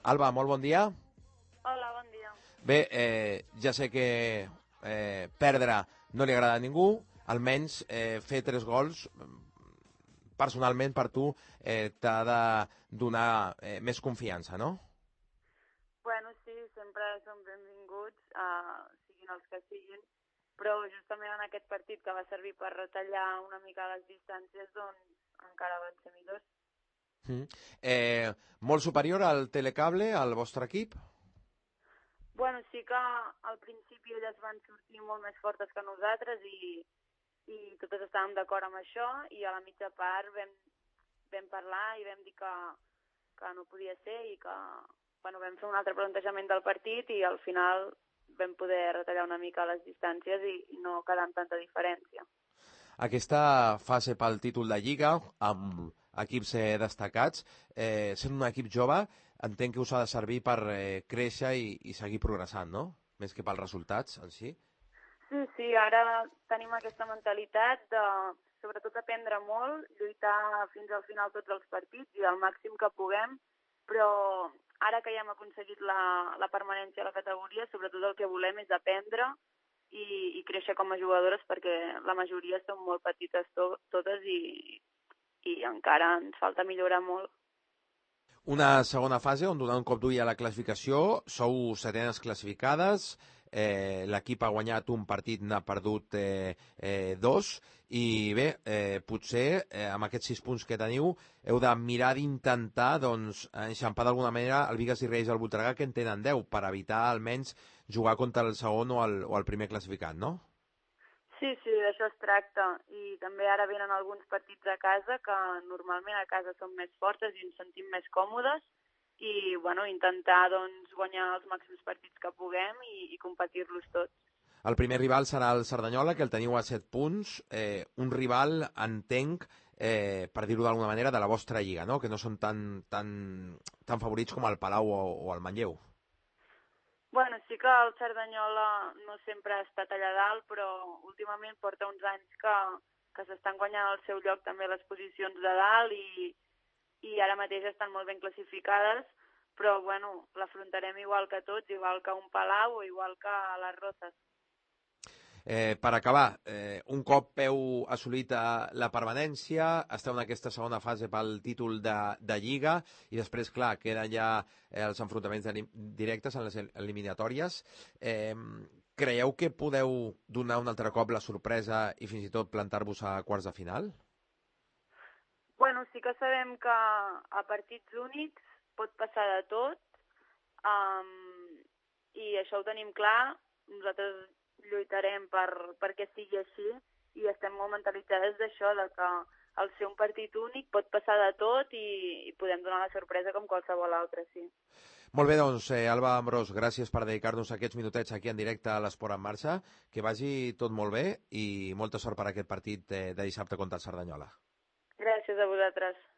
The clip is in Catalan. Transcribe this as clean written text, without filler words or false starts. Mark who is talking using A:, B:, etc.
A: Alba, molt bon dia.
B: Hola, bon dia.
A: Bé, ja sé que perdre no li agrada a ningú, almenys fer 3 gols, personalment per tu t'ha de donar més confiança, no?
B: Bueno, sí, sempre són benvinguts, siguin els que siguin, però justament en aquest partit que va servir per retallar una mica les distàncies, doncs encara van ser millors.
A: Molt superior al Telecable, al vostre equip?
B: Bueno, sí que al principi elles van sortir molt més fortes que nosaltres i totes estàvem d'acord amb això, i a la mitja part vam parlar i vam dir que no podia ser i que vam fer un altre plantejament del partit i al final vam poder retallar una mica les distàncies i no quedar amb tanta diferència.
A: Aquesta fase pel títol de Lliga, amb equips destacats, sent un equip jove, entenc que us ha de servir per créixer i seguir progressant, no? Més que pels resultats en si.
B: Sí, ara tenim aquesta mentalitat de, sobretot, aprendre molt, lluitar fins al final tots els partits i al màxim que puguem, però ara que ja hem aconseguit la permanència a la categoria, sobretot el que volem és aprendre i créixer com a jugadores, perquè la majoria són molt petites totes i encara ens falta millorar molt.
A: Una segona fase on donar un cop d'ull a la classificació, sou setenes classificades, l'equip ha guanyat un partit, n'ha perdut 2, i bé, potser amb aquests 6 punts que teniu heu de mirar d'intentar doncs, enxampar d'alguna manera el Bigues i Reis al Voltregà, que en tenen 10, per evitar almenys jugar contra el segon o el primer classificat, no?
B: Sí, d'això es tracta, i també ara venen alguns partits a casa que normalment a casa són més fortes i ens sentim més còmodes i intentar doncs, guanyar els màxims partits que puguem i competir-los tots.
A: El primer rival serà el Cerdanyola, que el teniu a 7 punts, un rival, entenc, per dir-ho d'alguna manera, de la vostra lliga, no? Que no són tan favorits com el Palau o el Manlleu.
B: Bueno, sí que el Cerdanyola no sempre ha estat allà dalt, però últimament porta uns anys que s'estan guanyant el seu lloc també les posicions de dalt i ara mateix estan molt ben classificades, però l'afrontarem igual que tots, igual que un Palau o igual que les Rozas.
A: Per acabar, un cop heu assolit la permanència, esteu en aquesta segona fase pel títol de Lliga i després, clar, queden ja els enfrontaments directes en les eliminatòries. Creieu que podeu donar un altre cop la sorpresa i fins i tot plantar-vos a quarts de final?
B: Bueno, sí que sabem que a partits únics pot passar de tot, i això ho tenim clar. Nosaltres lluitarem perquè sigui així i estem molt mentalitzades d'això, de que al ser un partit únic pot passar de tot i podem donar la sorpresa com qualsevol altre, sí.
A: Molt bé, doncs, Alba Ambrós, gràcies per dedicar-nos aquests minutets aquí en directe a l'Esport en Marxa. Que vagi tot molt bé i molta sort per aquest partit de dissabte contra el Cerdanyola.
B: Gràcies a vosaltres.